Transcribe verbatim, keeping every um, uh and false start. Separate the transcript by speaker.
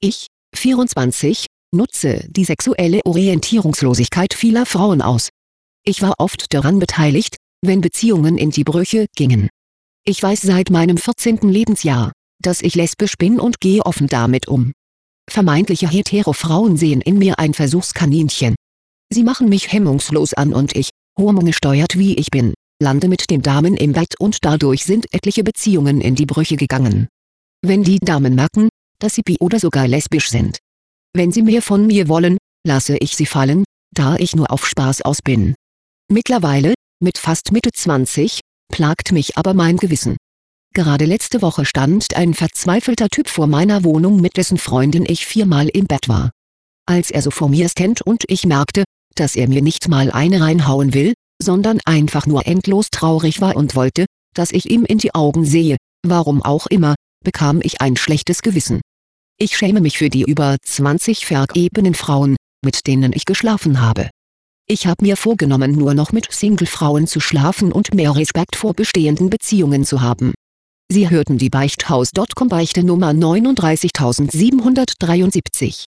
Speaker 1: Ich, vierundzwanzig, nutze die sexuelle Orientierungslosigkeit vieler Frauen aus. Ich war oft daran beteiligt, wenn Beziehungen in die Brüche gingen. Ich weiß seit meinem vierzehnten Lebensjahr, dass ich lesbisch bin und gehe offen damit um. Vermeintliche hetero-Frauen sehen in mir ein Versuchskaninchen. Sie machen mich hemmungslos an und ich, hormongesteuert wie ich bin, lande mit den Damen im Bett und dadurch sind etliche Beziehungen in die Brüche gegangen. Wenn die Damen merken, dass sie bi oder sogar lesbisch sind. Wenn sie mehr von mir wollen, lasse ich sie fallen, da ich nur auf Spaß aus bin. Mittlerweile, mit fast Mitte zwanzig, plagt mich aber mein Gewissen. Gerade letzte Woche stand ein verzweifelter Typ vor meiner Wohnung, mit dessen Freundin ich viermal im Bett war. Als er so vor mir stand und ich merkte, dass er mir nicht mal eine reinhauen will, sondern einfach nur endlos traurig war und wollte, dass ich ihm in die Augen sehe, warum auch immer, bekam ich ein schlechtes Gewissen. Ich schäme mich für die über zwanzig vergebenen Frauen, mit denen ich geschlafen habe. Ich habe mir vorgenommen, nur noch mit Single-Frauen zu schlafen und mehr Respekt vor bestehenden Beziehungen zu haben. Sie hörten die Beichthaus Punkt com Beichte Nummer neununddreißigtausendsiebenhundertdreiundsiebzig.